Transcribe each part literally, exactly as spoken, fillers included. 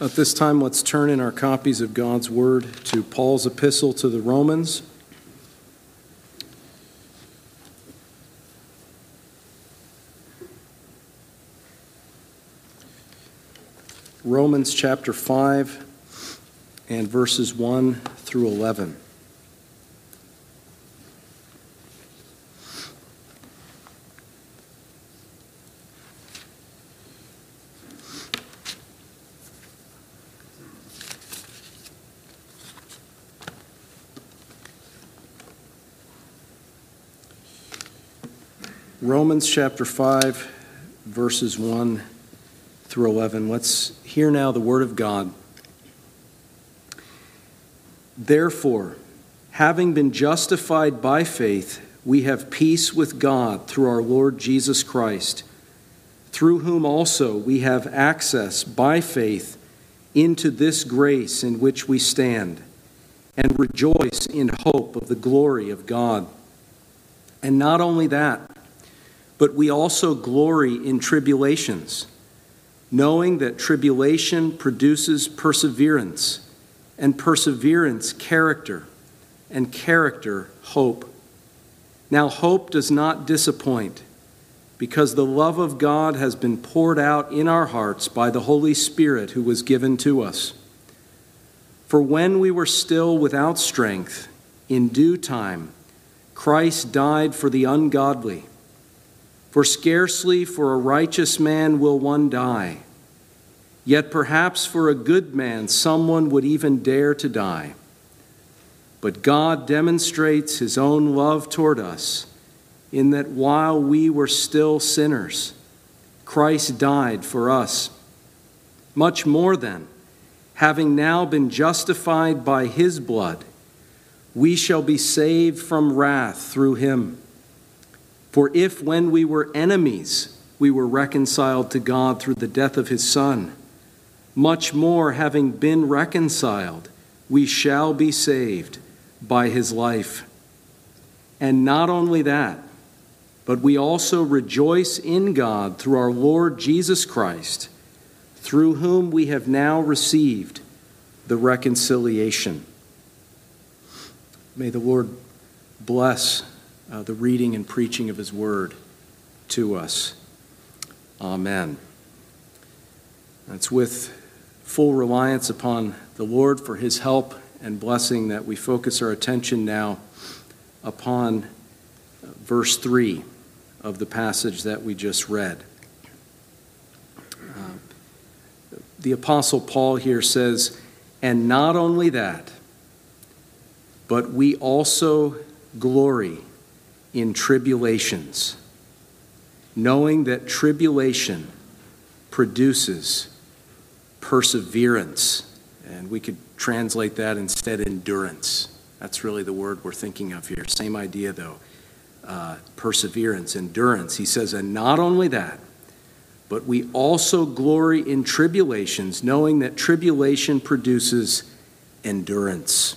At this time, let's turn in our copies of God's Word to Paul's epistle to the Romans. Romans chapter five and verses one through eleven. Romans chapter five, verses one through eleven. Let's hear now the word of God. Therefore, having been justified by faith, we have peace with God through our Lord Jesus Christ, through whom also we have access by faith into this grace in which we stand, and rejoice in hope of the glory of God. And not only that, but we also glory in tribulations, knowing that tribulation produces perseverance, and perseverance character, and character hope. Now hope does not disappoint, because the love of God has been poured out in our hearts by the Holy Spirit who was given to us. For when we were still without strength, in due time, Christ died for the ungodly. For scarcely for a righteous man will one die, yet perhaps for a good man someone would even dare to die. But God demonstrates his own love toward us, in that while we were still sinners, Christ died for us. Much more then, having now been justified by his blood, we shall be saved from wrath through him. For if when we were enemies, we were reconciled to God through the death of his Son, much more having been reconciled, we shall be saved by his life. And not only that, but we also rejoice in God through our Lord Jesus Christ, through whom we have now received the reconciliation. May the Lord bless Uh, the reading and preaching of his word to us. Amen. It's with full reliance upon the Lord for his help and blessing that we focus our attention now upon verse three of the passage that we just read. Uh, the Apostle Paul here says, "And not only that, but we also glory in tribulations, knowing that tribulation produces perseverance." And we could translate that instead endurance. That's really the word we're thinking of here. Same idea though. Uh, perseverance, endurance. He says, and not only that, but we also glory in tribulations, knowing that tribulation produces endurance.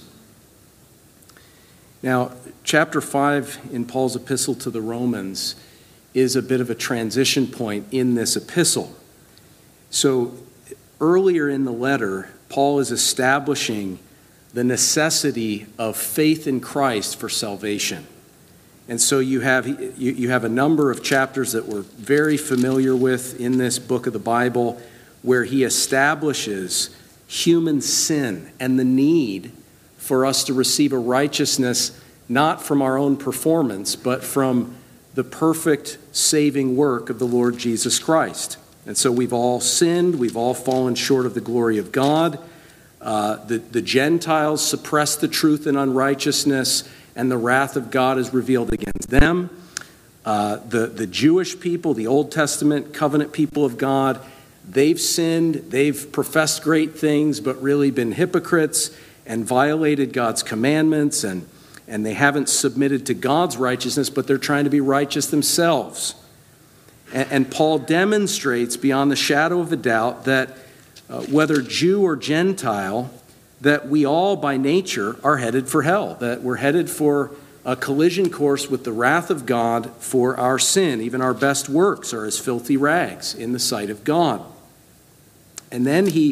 Now, chapter five in Paul's epistle to the Romans is a bit of a transition point in this epistle. So earlier in the letter, Paul is establishing the necessity of faith in Christ for salvation. And so you have you, you have a number of chapters that we're very familiar with in this book of the Bible where he establishes human sin and the need for us to receive a righteousness not from our own performance, but from the perfect saving work of the Lord Jesus Christ. And so we've all sinned, we've all fallen short of the glory of God. Uh, the, the Gentiles suppress the truth in unrighteousness, and the wrath of God is revealed against them. Uh, the, the Jewish people, the Old Testament covenant people of God, they've sinned, they've professed great things, but really been hypocrites and violated God's commandments, and, and they haven't submitted to God's righteousness, but they're trying to be righteous themselves. And, and Paul demonstrates beyond the shadow of a doubt that uh, whether Jew or Gentile, that we all by nature are headed for hell, that we're headed for a collision course with the wrath of God for our sin. Even our best works are as filthy rags in the sight of God. And then he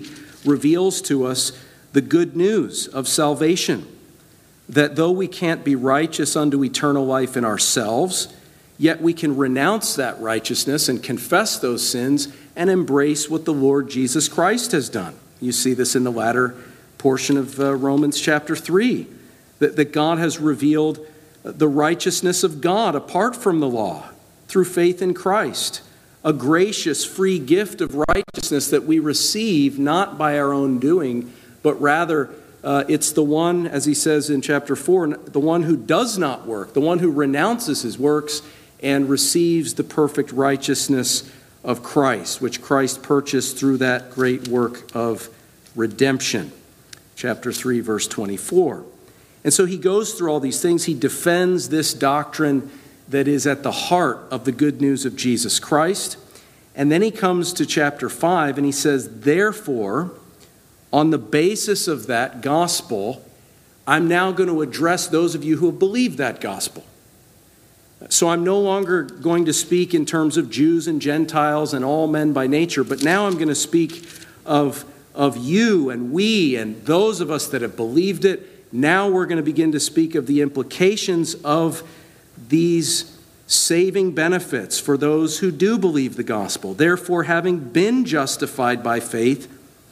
reveals to us the good news of salvation, that though we can't be righteous unto eternal life in ourselves, yet we can renounce that righteousness and confess those sins and embrace what the Lord Jesus Christ has done. You see this in the latter portion of uh, Romans chapter three, that, that God has revealed the righteousness of God apart from the law through faith in Christ, a gracious free gift of righteousness that we receive not by our own doing, but rather uh, it's the one, as he says in chapter four, the one who does not work, the one who renounces his works and receives the perfect righteousness of Christ, which Christ purchased through that great work of redemption. Chapter three, verse twenty-four. And so he goes through all these things. He defends this doctrine that is at the heart of the good news of Jesus Christ. And then he comes to chapter five and he says, therefore, on the basis of that gospel, I'm now going to address those of you who have believed that gospel. So I'm no longer going to speak in terms of Jews and Gentiles and all men by nature, but now I'm going to speak of, of you and we and those of us that have believed it. Now we're going to begin to speak of the implications of these saving benefits for those who do believe the gospel. Therefore, having been justified by faith,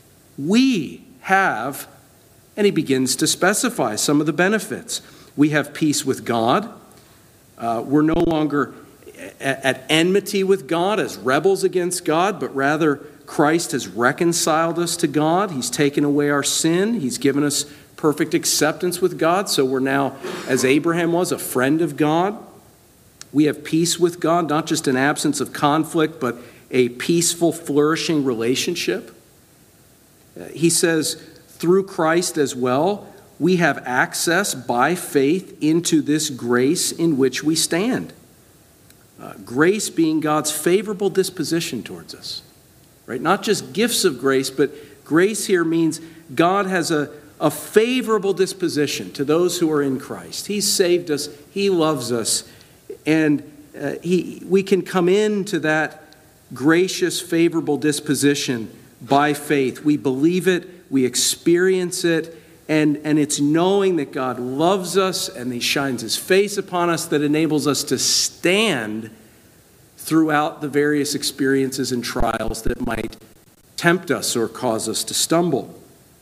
we have, and he begins to specify some of the benefits. We have peace with God. Uh, we're no longer at, at enmity with God as rebels against God, but rather Christ has reconciled us to God. He's taken away our sin. He's given us perfect acceptance with God. So we're now, as Abraham was, a friend of God. We have peace with God, not just an absence of conflict, but a peaceful, flourishing relationship. He says, through Christ as well, we have access by faith into this grace in which we stand. Uh, grace being God's favorable disposition towards us. Right? Not just gifts of grace, but grace here means God has a A favorable disposition to those who are in Christ. He's saved us. He loves us. And uh, he, we can come into that gracious, favorable disposition by faith. We believe it. We experience it. And, and it's knowing that God loves us and he shines his face upon us that enables us to stand throughout the various experiences and trials that might tempt us or cause us to stumble.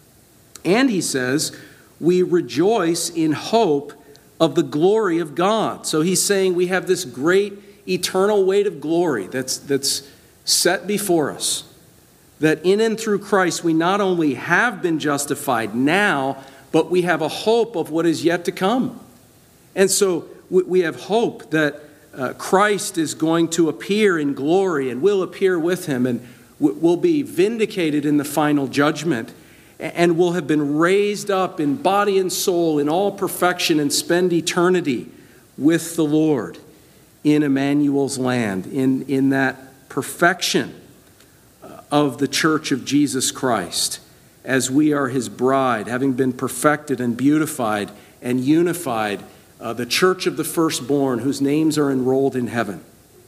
And he says, we rejoice in hope of the glory of God. So he's saying we have this great eternal weight of glory that's, that's set before us. That in and through Christ we not only have been justified now, but we have a hope of what is yet to come. And so we have hope that uh, Christ is going to appear in glory and will appear with him and will be vindicated in the final judgment. And will have been raised up in body and soul in all perfection and spend eternity with the Lord in Emmanuel's land, in, in that perfection of the church of Jesus Christ, as we are his bride, having been perfected and beautified and unified, uh, the church of the firstborn whose names are enrolled in heaven.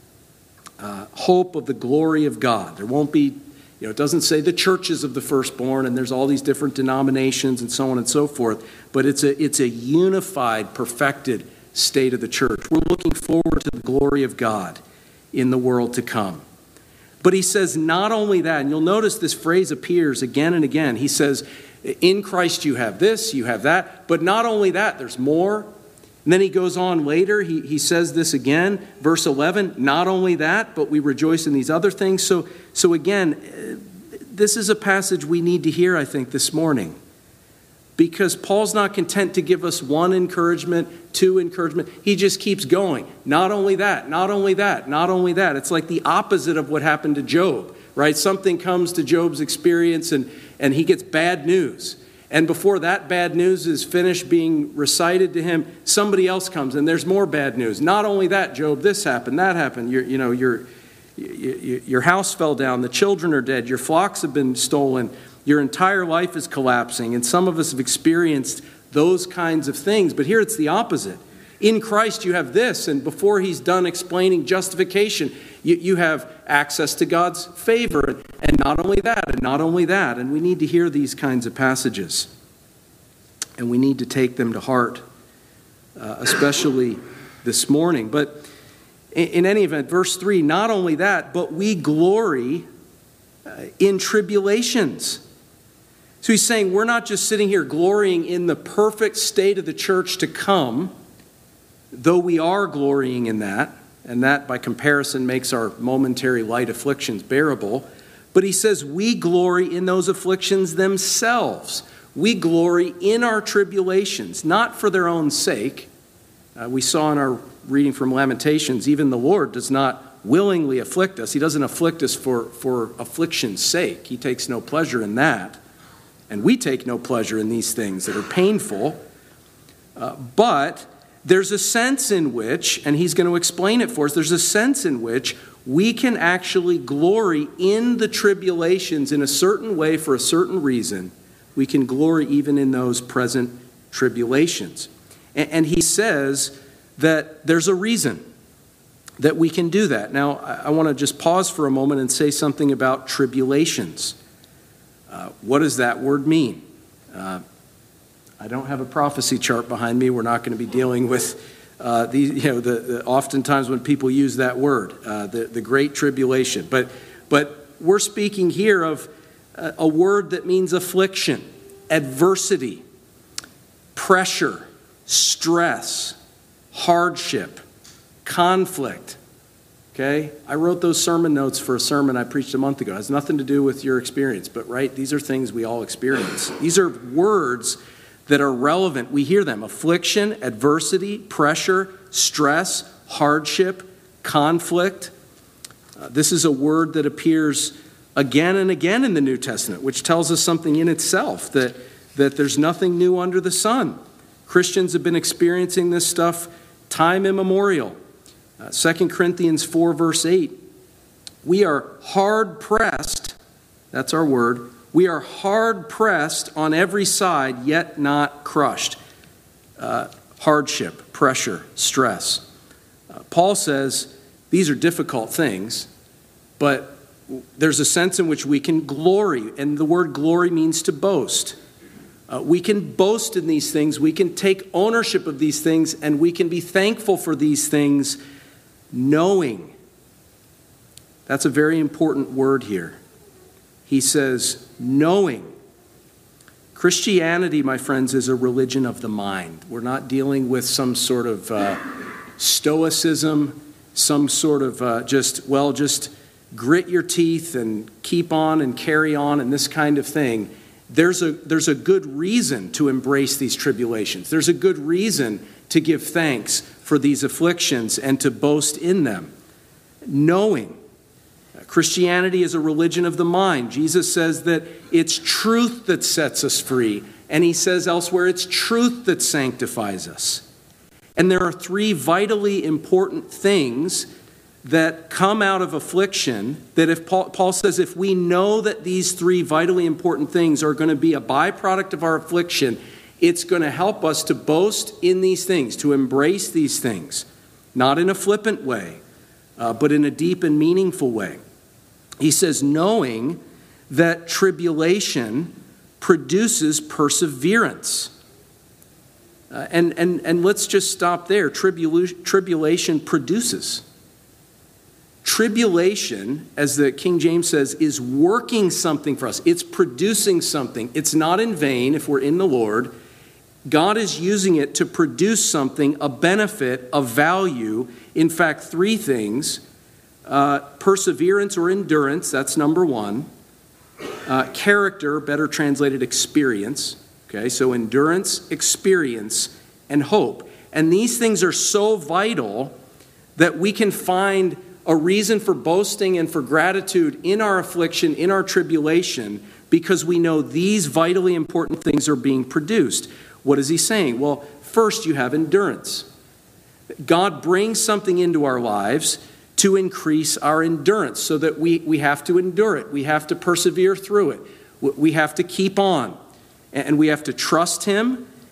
Uh, hope of the glory of God. There won't be You know, it doesn't say the churches of the firstborn, and there's all these different denominations and so on and so forth, but it's a it's a unified, perfected state of the church. We're looking forward to the glory of God in the world to come. But he says not only that, and you'll notice this phrase appears again and again. He says, in Christ you have this, you have that, but not only that, there's more. And then he goes on later, he, he says this again, verse eleven, not only that, but we rejoice in these other things. So, so again, this is a passage we need to hear, I think, this morning. Because Paul's not content to give us one encouragement, two encouragement. He just keeps going. Not only that, not only that, not only that. It's like the opposite of what happened to Job, right? Something comes to Job's experience and, and he gets bad news. And before that bad news is finished being recited to him, somebody else comes and there's more bad news. Not only that, Job, this happened, that happened. You're, you know, your your house fell down, the children are dead, your flocks have been stolen, your entire life is collapsing. And some of us have experienced those kinds of things. But here it's the opposite. In Christ you have this, and before he's done explaining justification, you, you have access to God's favor, and not only that, and not only that. And we need to hear these kinds of passages, and we need to take them to heart, uh, especially this morning. But in, in any event, verse three, not only that, but we glory uh, in tribulations. So he's saying we're not just sitting here glorying in the perfect state of the church to come, though we are glorying in that, and that by comparison makes our momentary light afflictions bearable. But he says we glory in those afflictions themselves. We glory in our tribulations, not for their own sake. Uh, we saw in our reading from Lamentations, even the Lord does not willingly afflict us. He doesn't afflict us for, for affliction's sake. He takes no pleasure in that. And we take no pleasure in these things that are painful. Uh, but there's a sense in which, and he's going to explain it for us, there's a sense in which we can actually glory in the tribulations in a certain way for a certain reason. We can glory even in those present tribulations. And, and he says that there's a reason that we can do that. Now, I, I want to just pause for a moment and say something about tribulations. Uh, what does that word mean? Uh, I don't have a prophecy chart behind me. We're not going to be dealing with uh, the, you know, the, the oftentimes when people use that word, uh, the, the Great Tribulation. But, but we're speaking here of a, a word that means affliction, adversity, pressure, stress, hardship, conflict. Okay, I wrote those sermon notes for a sermon I preached a month ago. It has nothing to do with your experience, but right, these are things we all experience. These are words that are relevant. We hear them: affliction, adversity, pressure, stress, hardship, conflict. Uh, this is a word that appears again and again in the New Testament, which tells us something in itself, that, that there's nothing new under the sun. Christians have been experiencing this stuff time immemorial. Uh, Second Corinthians four, verse eight, we are hard-pressed, that's our word, we are hard-pressed on every side, yet not crushed. Uh, hardship, pressure, stress. Uh, Paul says these are difficult things, but there's a sense in which we can glory, and the word glory means to boast. Uh, we can boast in these things, we can take ownership of these things, and we can be thankful for these things, knowing. That's a very important word here. He says, knowing. Christianity, my friends, is a religion of the mind. We're not dealing with some sort of uh, stoicism, some sort of uh, just, well, just grit your teeth and keep on and carry on and this kind of thing. There's a, there's a good reason to embrace these tribulations. There's a good reason to give thanks for these afflictions and to boast in them. Knowing. Christianity is a religion of the mind. Jesus says that it's truth that sets us free. And he says elsewhere, it's truth that sanctifies us. And there are three vitally important things that come out of affliction that if Paul, Paul says if we know that these three vitally important things are going to be a byproduct of our affliction, it's going to help us to boast in these things, to embrace these things, not in a flippant way, uh, but in a deep and meaningful way. He says, knowing that tribulation produces perseverance. Uh, and, and, and let's just stop there. Tribula- tribulation produces. Tribulation, as the King James says, is working something for us. It's producing something. It's not in vain if we're in the Lord. God is using it to produce something, a benefit, a value. In fact, three things. Uh, perseverance or endurance, that's number one. Uh, character, better translated experience. Okay, so endurance, experience, and hope. And these things are so vital that we can find a reason for boasting and for gratitude in our affliction, in our tribulation, because we know these vitally important things are being produced. What is he saying? Well, first you have endurance. God brings something into our lives to increase our endurance so that we, we have to endure it. We have to persevere through it. We have to keep on. And we have to trust him,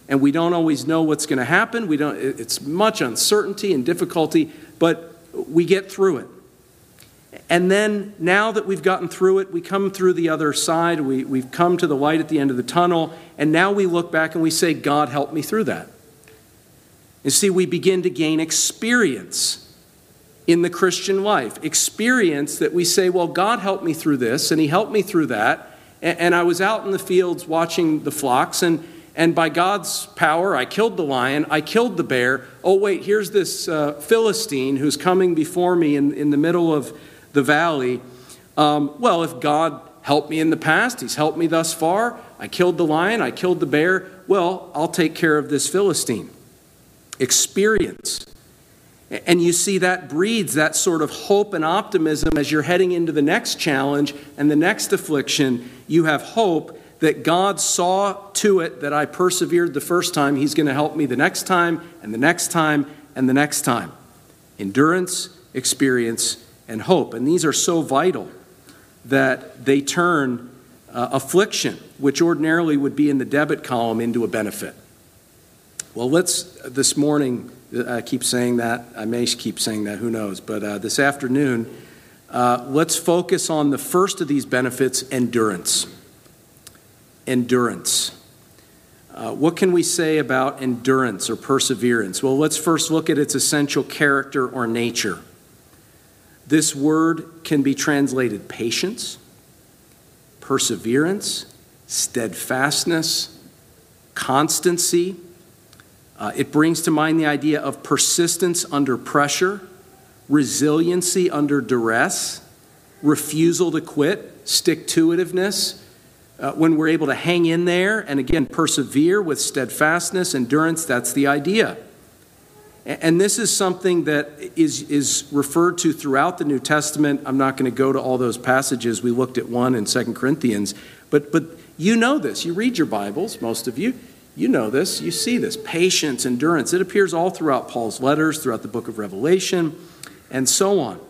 and we don't always know what's going to happen. We don't, it's much uncertainty and difficulty, but we get through it. And then now that we've gotten through it, we come through the other side. We, we've come to the light at the end of the tunnel, and now we look back and we say, God, help me through that. You see, we begin to gain experience in the Christian life. Experience that we say, well, God helped me through this, and he helped me through that. And, and I was out in the fields watching the flocks, and, and by God's power, I killed the lion, I killed the bear. Oh, wait, here's this uh, Philistine who's coming before me in, in the middle of the valley. Um, well, if God helped me in the past, he's helped me thus far. I killed the lion, I killed the bear. Well, I'll take care of this Philistine. Experience. And you see that breeds that sort of hope and optimism as you're heading into the next challenge and the next affliction. You have hope that God saw to it that I persevered the first time. He's going to help me the next time and the next time and the next time. Endurance, experience, and hope. And these are so vital that they turn uh, affliction, which ordinarily would be in the debit column, into a benefit. Well, let's this morning, I keep saying that, I may keep saying that, who knows, but uh, this afternoon, uh, let's focus on the first of these benefits, endurance. Endurance. Uh, what can we say about endurance or perseverance? Well, let's first look at its essential character or nature. This word can be translated patience, perseverance, steadfastness, constancy. Uh, it brings to mind the idea of persistence under pressure, resiliency under duress, refusal to quit, stick-to-itiveness. Uh, when we're able to hang in there and, again, persevere with steadfastness, endurance, that's the idea. And this is something that is, is referred to throughout the New Testament. I'm not going to go to all those passages. We looked at one in Second Corinthians. But, but you know this. You read your Bibles, most of you. You know this. You see this. Patience, endurance. It appears all throughout Paul's letters, throughout the book of Revelation, and so on.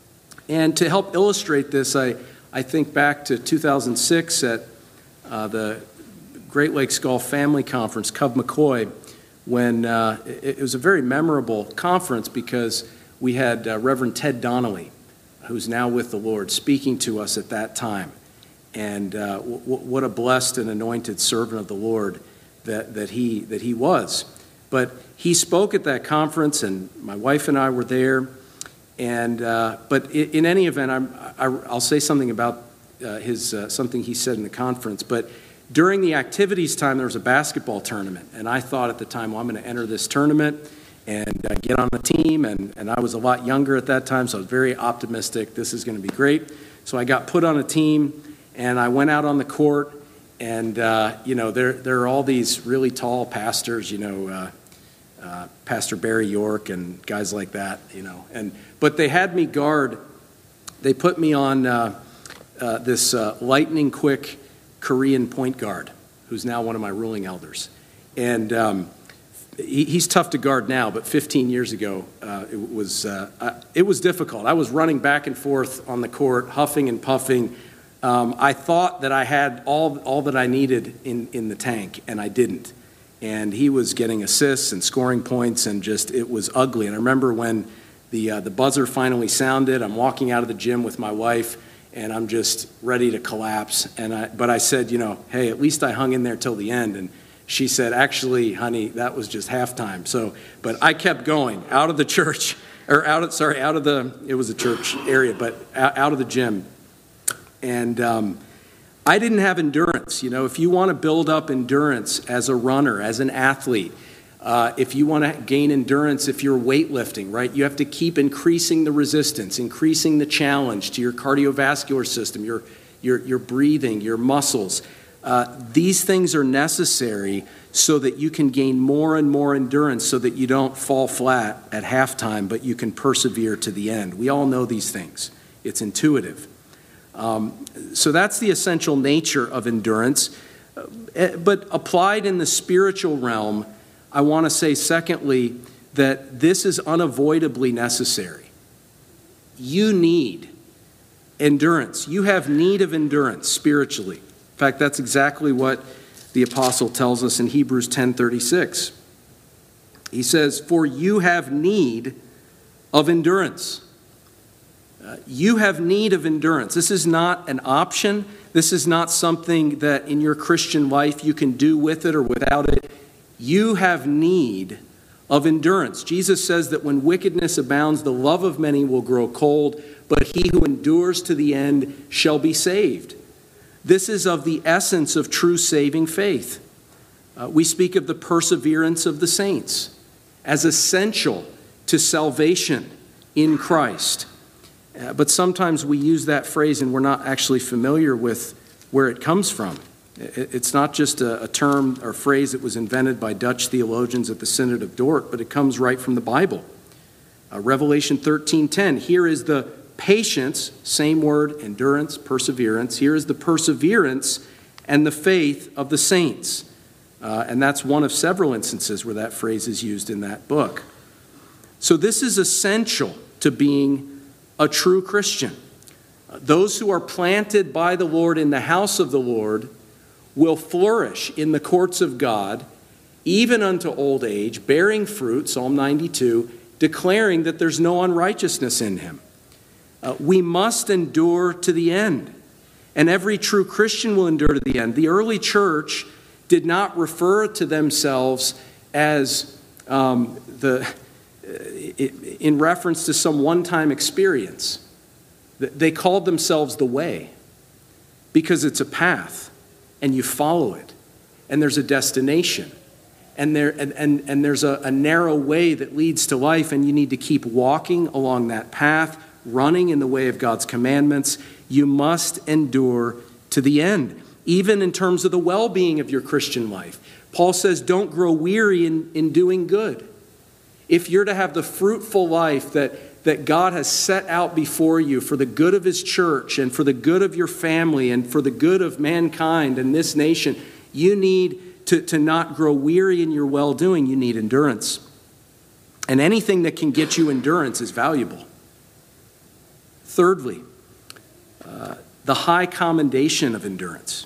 And to help illustrate this, I, I think back to two thousand six at uh, the Great Lakes Golf Family Conference, Cub McCoy, when uh, it, it was a very memorable conference because we had uh, Reverend Ted Donnelly, who's now with the Lord, speaking to us at that time. And uh, w- w- what a blessed and anointed servant of the Lord that, that he that he was. But he spoke at that conference, and my wife and I were there. And uh, but in, in any event, I'm, I, I'll say something about uh, his uh, something he said in the conference. But during the activities time, there was a basketball tournament, and I thought at the time, well, I'm going to enter this tournament and uh, get on the team. And, and I was a lot younger at that time, so I was very optimistic. This is going to be great. So I got put on a team, and I went out on the court. And, uh, you know, there there are all these really tall pastors, you know, uh, uh, Pastor Barry York and guys like that, you know. And but they had me guard. They put me on uh, uh, this uh, lightning-quick Korean point guard, who's now one of my ruling elders. And um, he, he's tough to guard now, but fifteen years ago, uh, it was uh, uh, it was difficult. I was running back and forth on the court, huffing and puffing. Um, I thought that I had all all that I needed in, in the tank, and I didn't. And he was getting assists and scoring points, and just it was ugly. And I remember when the uh, the buzzer finally sounded, I'm walking out of the gym with my wife, and I'm just ready to collapse. And I, but I said, you know, hey, at least I hung in there till the end. And she said, actually, honey, that was just halftime. So, but I kept going out of the church, or out of sorry, out of the it was a church area, but out of the gym. And um, I didn't have endurance. You know, if you want to build up endurance as a runner, as an athlete, uh, if you want to gain endurance, if you're weightlifting, right, you have to keep increasing the resistance, increasing the challenge to your cardiovascular system, your your your breathing, your muscles. Uh, these things are necessary so that you can gain more and more endurance, so that you don't fall flat at halftime, but you can persevere to the end. We all know these things. It's intuitive. Um, so that's the essential nature of endurance. Uh, but applied in the spiritual realm, I want to say, secondly, that this is unavoidably necessary. You need endurance. You have need of endurance spiritually. In fact, that's exactly what the apostle tells us in Hebrews ten thirty-six. He says, "For you have need of endurance." Uh, you have need of endurance. This is not an option. This is not something that in your Christian life you can do with it or without it. You have need of endurance. Jesus says that when wickedness abounds, the love of many will grow cold, but he who endures to the end shall be saved. This is of the essence of true saving faith. Uh, we speak of the perseverance of the saints as essential to salvation in Christ. Uh, but sometimes we use that phrase and we're not actually familiar with where it comes from. It, it's not just a, a term or phrase that was invented by Dutch theologians at the Synod of Dort, but it comes right from the Bible. Uh, Revelation thirteen ten, here is the patience, same word, endurance, perseverance. Here is the perseverance and the faith of the saints. Uh, and that's one of several instances where that phrase is used in that book. So this is essential to being a true Christian. Uh, those who are planted by the Lord in the house of the Lord will flourish in the courts of God, even unto old age, bearing fruit, Psalm ninety-two, declaring that there's no unrighteousness in him. Uh, we must endure to the end. And every true Christian will endure to the end. The early church did not refer to themselves as um, the in reference to some one-time experience. They called themselves the way because it's a path and you follow it and there's a destination and there and, and, and there's a, a narrow way that leads to life, and you need to keep walking along that path, running in the way of God's commandments. You must endure to the end, even in terms of the well-being of your Christian life. Paul says, don't grow weary in, in doing good. If you're to have the fruitful life that, that God has set out before you for the good of his church and for the good of your family and for the good of mankind and this nation, you need to, to not grow weary in your well-doing. You need endurance. And anything that can get you endurance is valuable. Thirdly, uh, the high commendation of endurance.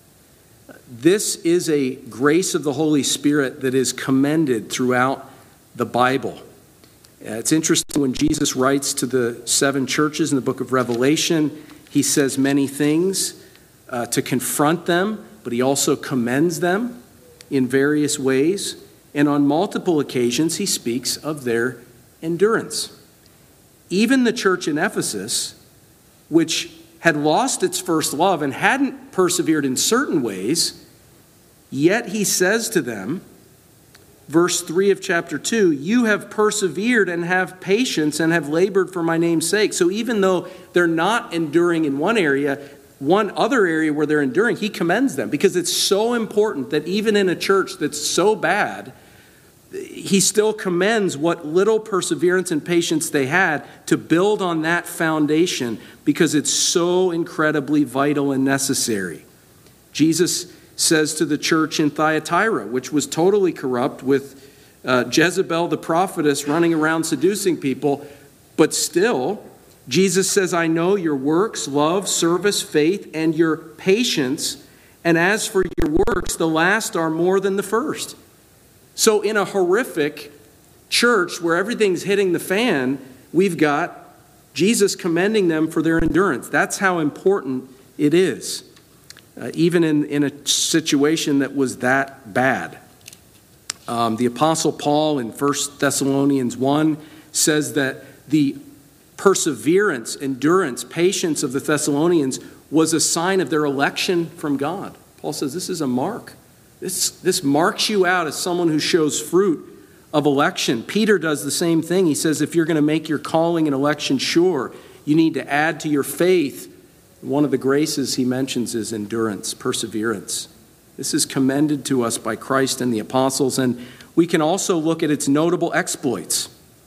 This is a grace of the Holy Spirit that is commended throughout the Bible. Uh, it's interesting when Jesus writes to the seven churches in the book of Revelation, he says many things uh, to confront them, but he also commends them in various ways. And on multiple occasions, he speaks of their endurance. Even the church in Ephesus, which had lost its first love and hadn't persevered in certain ways, yet he says to them, verse three of chapter two, you have persevered and have patience and have labored for my name's sake. So even though they're not enduring in one area, one other area where they're enduring, he commends them because it's so important that even in a church that's so bad, he still commends what little perseverance and patience they had to build on that foundation because it's so incredibly vital and necessary. Jesus says to the church in Thyatira, which was totally corrupt with uh, Jezebel the prophetess running around seducing people, but still, Jesus says, I know your works, love, service, faith, and your patience, and as for your works, the last are more than the first. So in a horrific church where everything's hitting the fan, we've got Jesus commending them for their endurance. That's how important it is. Uh, even in, in a situation that was that bad. Um, the Apostle Paul in First Thessalonians one says that the perseverance, endurance, patience of the Thessalonians was a sign of their election from God. Paul says this is a mark. This, this marks you out as someone who shows fruit of election. Peter does the same thing. He says if you're going to make your calling and election sure, you need to add to your faith. One of the graces he mentions is endurance, perseverance. This is commended to us by Christ and the apostles, and we can also look at its notable exploits.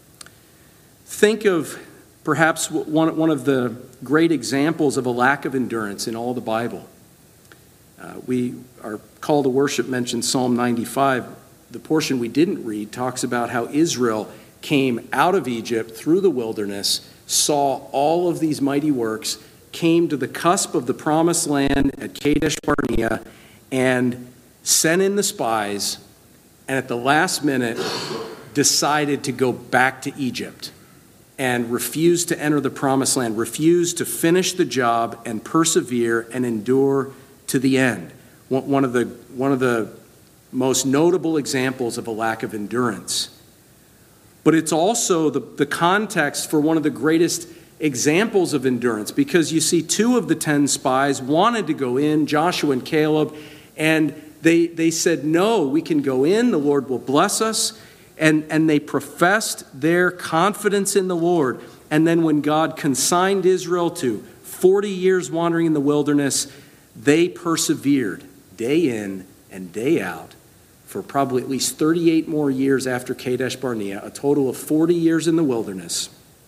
Think of perhaps one, one of the great examples of a lack of endurance in all the Bible. Uh, we, our call to worship mentions Psalm ninety-five. The portion we didn't read talks about how Israel came out of Egypt through the wilderness, saw all of these mighty works, came to the cusp of the promised land at Kadesh Barnea, and sent in the spies, and at the last minute decided to go back to Egypt and refused to enter the promised land, refused to finish the job and persevere and endure to the end. One of the, one of the most notable examples of a lack of endurance. But it's also the, the context for one of the greatest examples of endurance, because you see two of the ten spies wanted to go in, Joshua and Caleb, and they, they said, no, we can go in, the Lord will bless us. And, and they professed their confidence in the Lord. And then when God consigned Israel to forty years wandering in the wilderness, they persevered day in and day out for probably at least thirty-eight more years after Kadesh Barnea, a total of forty years in the wilderness.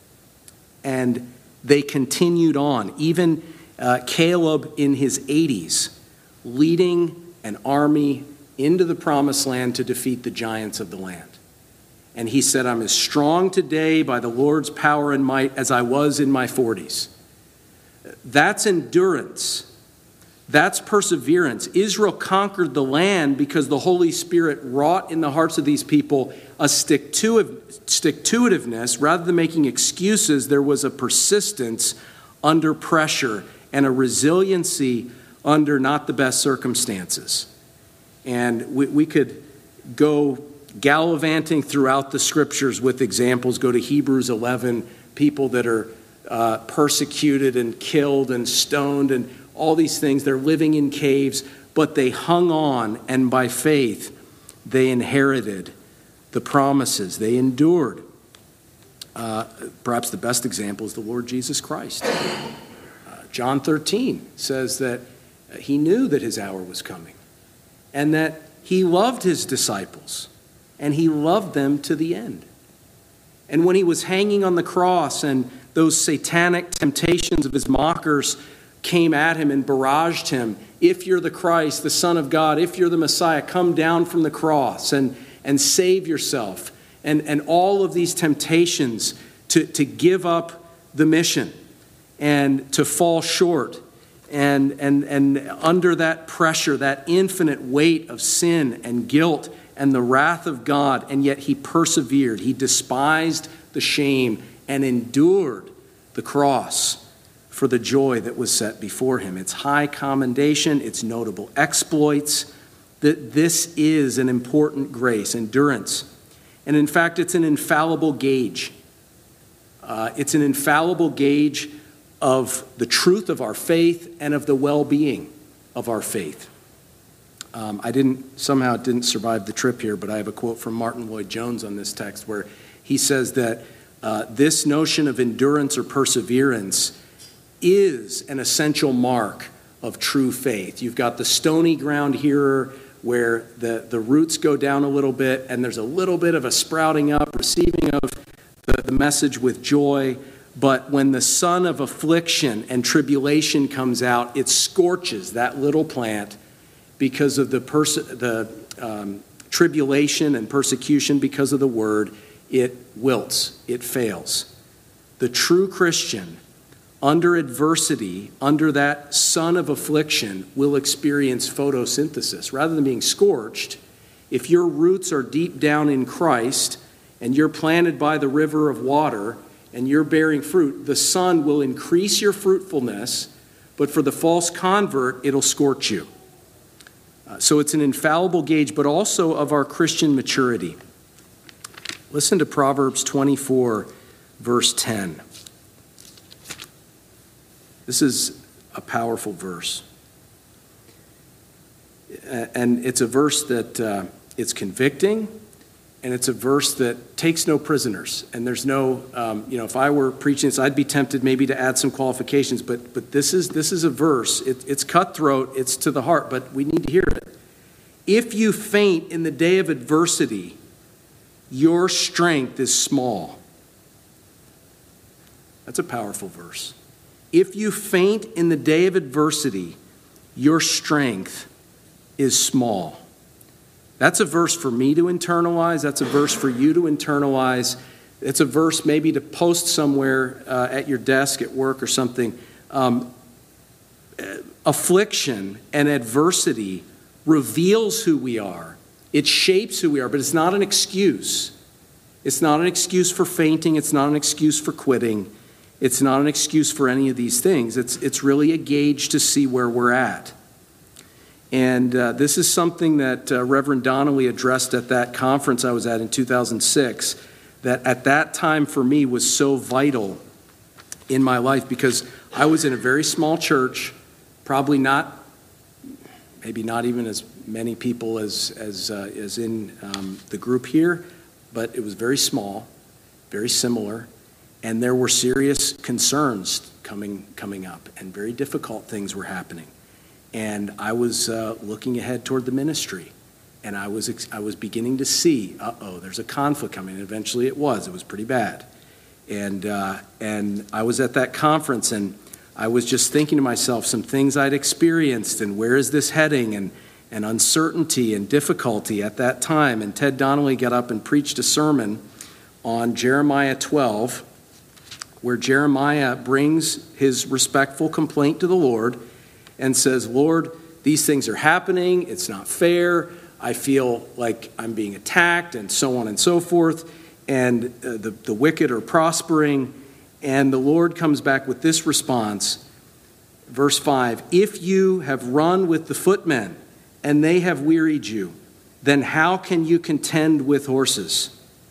And they continued on, even uh, Caleb in his eighties, leading an army into the promised land to defeat the giants of the land. And he said, I'm as strong today by the Lord's power and might as I was in my forties. That's endurance. That's perseverance. Israel conquered the land because the Holy Spirit wrought in the hearts of these people a stick-to-itiveness. Rather than making excuses, there was a persistence under pressure and a resiliency under not the best circumstances. And we, we could go gallivanting throughout the scriptures with examples. Go to Hebrews eleven, people that are uh, persecuted and killed and stoned and all these things. They're living in caves, but they hung on, and by faith they inherited the promises. They endured. Uh, perhaps the best example is the Lord Jesus Christ. Uh, John thirteen says that he knew that his hour was coming and that he loved his disciples. And he loved them to the end. And when he was hanging on the cross and those satanic temptations of his mockers came at him and barraged him, if you're the Christ, the Son of God, if you're the Messiah, come down from the cross and, and save yourself. And, and all of these temptations to, to give up the mission and to fall short. And, and, and under that pressure, that infinite weight of sin and guilt and the wrath of God, and yet he persevered. He despised the shame and endured the cross for the joy that was set before him. It's high commendation, it's notable exploits, that this is an important grace, endurance. And in fact, it's an infallible gauge. Uh, it's an infallible gauge of the truth of our faith and of the well-being of our faith. Um, I didn't, somehow it didn't survive the trip here, but I have a quote from Martin Lloyd-Jones on this text where he says that uh, this notion of endurance or perseverance is an essential mark of true faith. You've got the stony ground here where the, the roots go down a little bit and there's a little bit of a sprouting up, receiving of the, the message with joy. But when the sun of affliction and tribulation comes out, it scorches that little plant because of the, pers- the um, tribulation and persecution because of the word. It wilts, it fails. The true Christian, under adversity, under that sun of affliction, will experience photosynthesis. Rather than being scorched, if your roots are deep down in Christ and you're planted by the river of water and you're bearing fruit, the sun will increase your fruitfulness, but for the false convert, it'll scorch you. Uh, so it's an infallible gauge, but also of our Christian maturity. Listen to Proverbs twenty-four, verse ten. This is a powerful verse. And it's a verse that uh, it's convicting, and it's a verse that takes no prisoners. And there's no, um, you know, if I were preaching this, I'd be tempted maybe to add some qualifications, but but this is this is a verse. It, it's cutthroat, it's to the heart, but we need to hear it. If you faint in the day of adversity, your strength is small. That's a powerful verse. If you faint in the day of adversity, your strength is small. That's a verse for me to internalize. That's a verse for you to internalize. It's a verse maybe to post somewhere uh, at your desk at work or something. Um, affliction and adversity reveals who we are. It shapes who we are, but it's not an excuse. It's not an excuse for fainting. It's not an excuse for quitting. It's not an excuse for any of these things. It's, it's really a gauge to see where we're at. And uh, this is something that uh, Reverend Donnelly addressed at that conference I was at in two thousand six, that at that time for me was so vital in my life, because I was in a very small church, probably not, maybe not even as many people as, as, uh, as in um, the group here, but it was very small, very similar, and there were serious concerns coming, coming up, and very difficult things were happening. And I was uh, looking ahead toward the ministry, and I was ex- I was beginning to see, uh-oh, there's a conflict coming. And eventually it was. It was pretty bad. And uh, and I was at that conference, and I was just thinking to myself some things I'd experienced, and where is this heading, and, and uncertainty and difficulty at that time. And Ted Donnelly got up and preached a sermon on Jeremiah twelve, where Jeremiah brings his respectful complaint to the Lord and says, Lord, these things are happening. It's not fair. I feel like I'm being attacked, and so on and so forth. And uh, the, the wicked are prospering. And the Lord comes back with this response. Verse five, if you have run with the footmen and they have wearied you, then how can you contend with horses?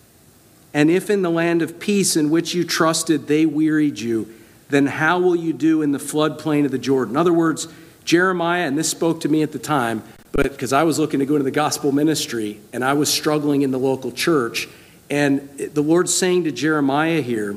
And if in the land of peace in which you trusted they wearied you, then how will you do in the floodplain of the Jordan? In other words, Jeremiah, and this spoke to me at the time, but because I was looking to go into the gospel ministry, and I was struggling in the local church, and the Lord's saying to Jeremiah here,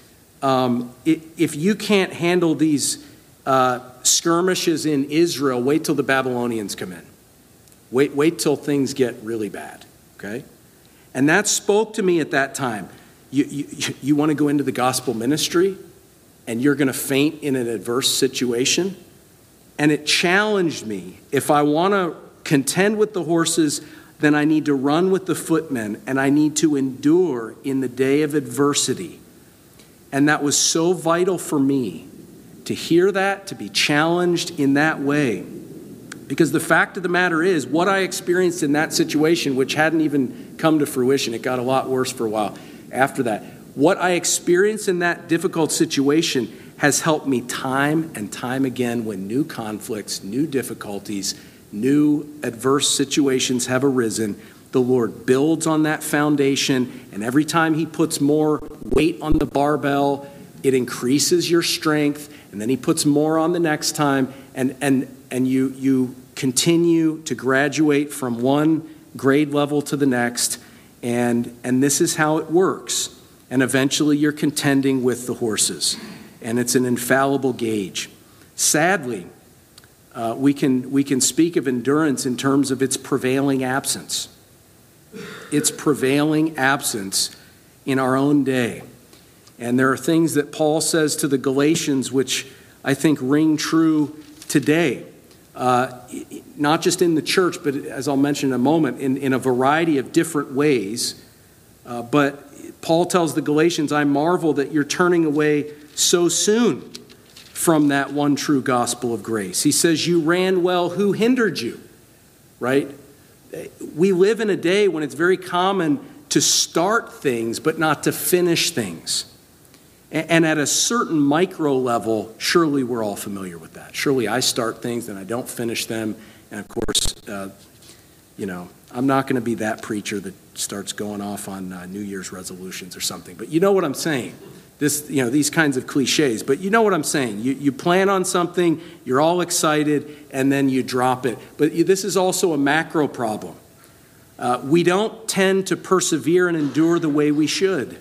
um, if you can't handle these uh, skirmishes in Israel, wait till the Babylonians come in. Wait, wait till things get really bad, okay? And that spoke to me at that time. You, you, you want to go into the gospel ministry, and you're going to faint in an adverse situation? And it challenged me. If I want to contend with the horses, then I need to run with the footmen, and I need to endure in the day of adversity. And that was so vital for me to hear that, to be challenged in that way. Because the fact of the matter is, what I experienced in that situation, which hadn't even come to fruition, it got a lot worse for a while after that. What I experienced in that difficult situation has helped me time and time again when new conflicts, new difficulties, new adverse situations have arisen. The Lord builds on that foundation, and every time he puts more weight on the barbell, it increases your strength, and then he puts more on the next time, and and and you you continue to graduate from one grade level to the next, and and this is how it works. And eventually you're contending with the horses. And it's an infallible gauge. Sadly, uh, we can we can speak of endurance in terms of its prevailing absence. Its prevailing absence in our own day. And there are things that Paul says to the Galatians which I think ring true today. Uh, not just in the church, but as I'll mention in a moment, in, in a variety of different ways. Uh, but Paul tells the Galatians, I marvel that you're turning away so soon from that one true gospel of grace. He says, you ran well, who hindered you? Right? We live in a day when it's very common to start things, but not to finish things. And at a certain micro level, surely we're all familiar with that. Surely I start things and I don't finish them. And of course, uh, you know, I'm not going to be that preacher that starts going off on uh, New Year's resolutions or something. But you know what I'm saying. This, you know, these kinds of cliches. But you know what I'm saying. You, you plan on something, you're all excited, and then you drop it. But you, this is also a macro problem. Uh, we don't tend to persevere and endure the way we should.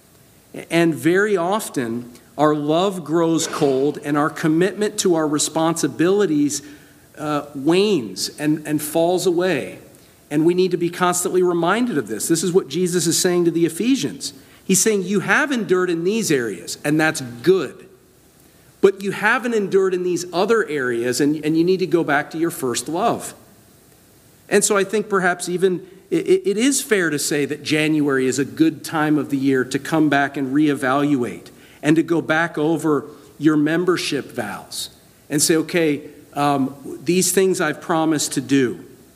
And very often, our love grows cold and our commitment to our responsibilities uh, wanes and, and falls away. And we need to be constantly reminded of this. This is what Jesus is saying to the Ephesians. He's saying, you have endured in these areas, and that's good. But you haven't endured in these other areas, and, and you need to go back to your first love. And so I think perhaps even it, it is fair to say that January is a good time of the year to come back and reevaluate and to go back over your membership vows and say, okay, um, these things I've promised to do,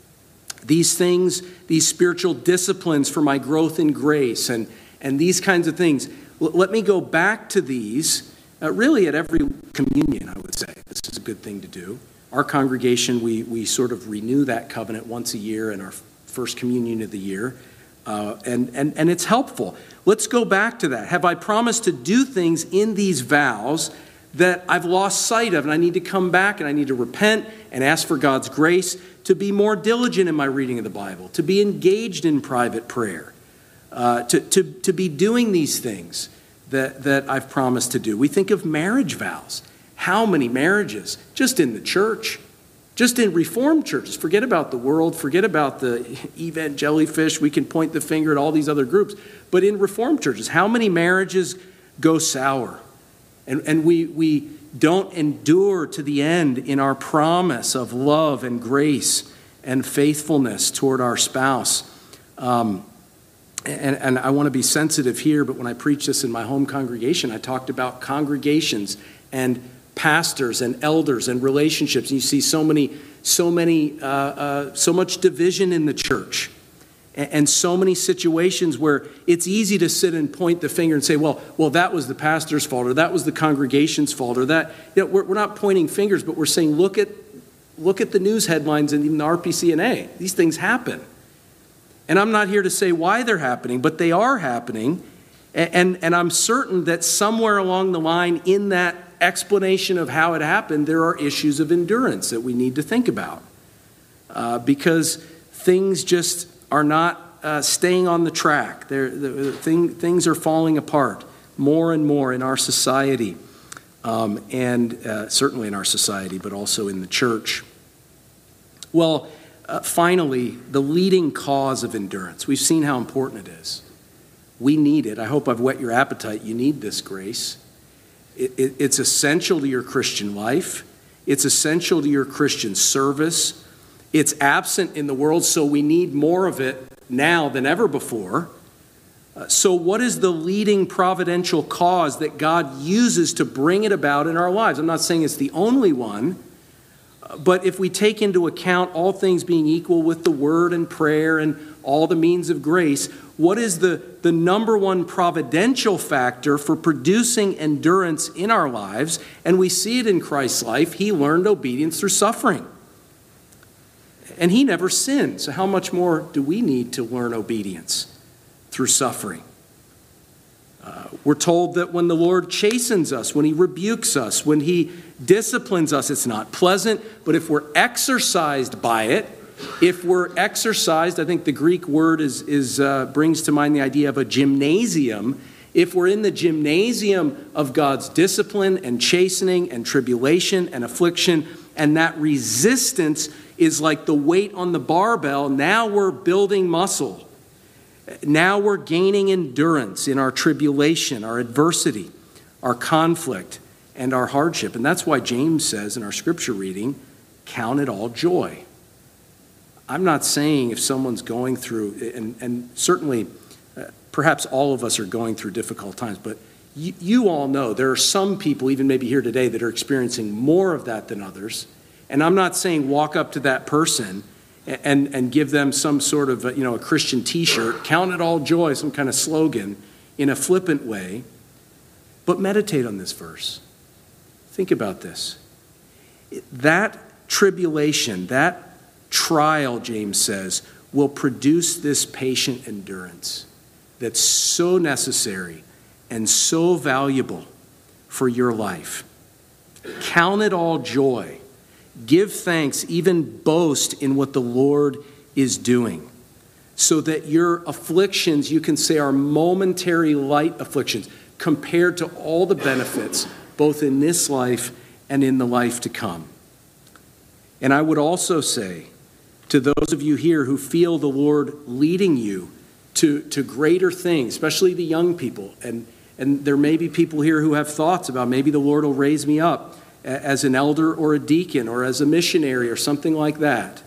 These things, these spiritual disciplines for my growth in grace and, and these kinds of things. L- let me go back to these uh, really at every communion, I would say. This is a good thing to do. Our congregation, we, we sort of renew that covenant once a year in our first communion of the year. Uh, and, and, and it's helpful. Let's go back to that. Have I promised to do things in these vows that I've lost sight of, and I need to come back and I need to repent and ask for God's grace to be more diligent in my reading of the Bible, to be engaged in private prayer, uh, to, to, to be doing these things that, that I've promised to do. We think of marriage vows. How many marriages just in the church? Just in Reformed churches, forget about the world, forget about the event jellyfish, we can point the finger at all these other groups. But in Reformed churches, how many marriages go sour? And, and we, we don't endure to the end in our promise of love and grace and faithfulness toward our spouse. Um, and, and I want to be sensitive here, but when I preached this in my home congregation, I talked about congregations and pastors and elders and relationships. And you see so many, so many, uh, uh, so much division in the church, and, and so many situations where it's easy to sit and point the finger and say, "Well, well, that was the pastor's fault, or that was the congregation's fault, or that." You know, we're, we're not pointing fingers, but we're saying, look at, look at the news headlines and even the R P C N A. These things happen, and I'm not here to say why they're happening, but they are happening, and and, and I'm certain that somewhere along the line in that explanation of how it happened, there are issues of endurance that we need to think about uh, because things just are not uh, staying on the track. They're, the thing, things are falling apart more and more in our society, um, and uh, certainly in our society, but also in the church. Well, uh, finally, the leading cause of endurance. We've seen how important it is. We need it. I hope I've whet your appetite. You need this grace. It's essential to your Christian life. It's essential to your Christian service. It's absent in the world, so we need more of it now than ever before. Uh, so what is the leading providential cause that God uses to bring it about in our lives? I'm not saying it's the only one, but if we take into account all things being equal with the word and prayer and all the means of grace, what is the, the number one providential factor for producing endurance in our lives? And we see it in Christ's life. He learned obedience through suffering. And he never sinned. So how much more do we need to learn obedience through suffering? Uh, we're told that when the Lord chastens us, when he rebukes us, when he disciplines us, it's not pleasant, but if we're exercised by it, if we're exercised, I think the Greek word is, is uh, brings to mind the idea of a gymnasium. If we're in the gymnasium of God's discipline and chastening and tribulation and affliction, and that resistance is like the weight on the barbell, now we're building muscle. Now we're gaining endurance in our tribulation, our adversity, our conflict, and our hardship. And that's why James says in our scripture reading, count it all joy. I'm not saying if someone's going through, and, and certainly uh, perhaps all of us are going through difficult times, but you, you all know there are some people, even maybe here today, that are experiencing more of that than others. And I'm not saying walk up to that person and, and, and give them some sort of, a, you know, a Christian t-shirt, count it all joy, some kind of slogan in a flippant way, but meditate on this verse. Think about this. That tribulation, that trial, James says, will produce this patient endurance that's so necessary and so valuable for your life. Count it all joy. Give thanks, even boast in what the Lord is doing, so that your afflictions, you can say, are momentary light afflictions compared to all the benefits, both in this life and in the life to come. And I would also say, to those of you here who feel the Lord leading you to, to greater things, especially the young people, and, and there may be people here who have thoughts about maybe the Lord will raise me up as an elder or a deacon or as a missionary or something like that.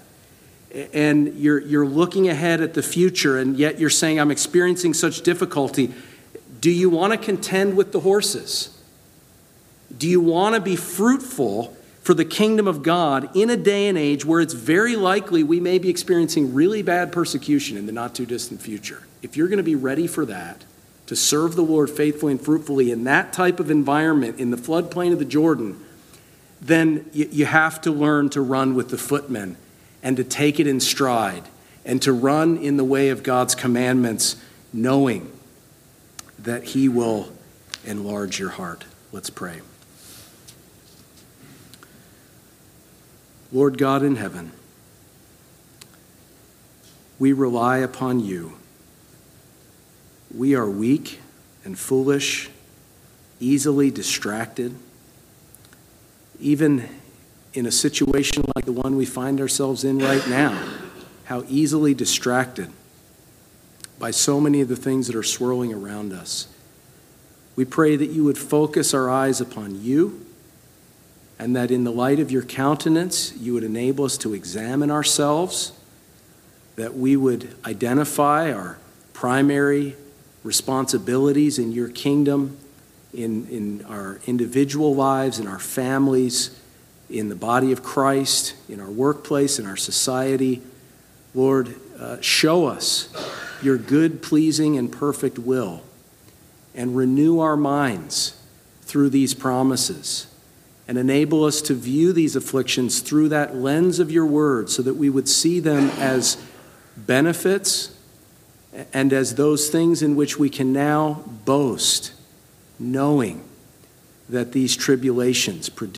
And you're, you're looking ahead at the future, and yet you're saying, I'm experiencing such difficulty. Do you want to contend with the horses? Do you want to be fruitful for the kingdom of God in a day and age where it's very likely we may be experiencing really bad persecution in the not too distant future. If you're going to be ready for that, to serve the Lord faithfully and fruitfully in that type of environment, in the floodplain of the Jordan, then you have to learn to run with the footmen and to take it in stride and to run in the way of God's commandments, knowing that he will enlarge your heart. Let's pray. Lord God in heaven, we rely upon you. We are weak and foolish, easily distracted. Even in a situation like the one we find ourselves in right now, how easily distracted by so many of the things that are swirling around us. We pray that you would focus our eyes upon you, and that in the light of your countenance, you would enable us to examine ourselves, that we would identify our primary responsibilities in your kingdom, in, in our individual lives, in our families, in the body of Christ, in our workplace, in our society. Lord, uh, show us your good, pleasing, and perfect will, and renew our minds through these promises, and enable us to view these afflictions through that lens of your word so that we would see them as benefits and as those things in which we can now boast, knowing that these tribulations produce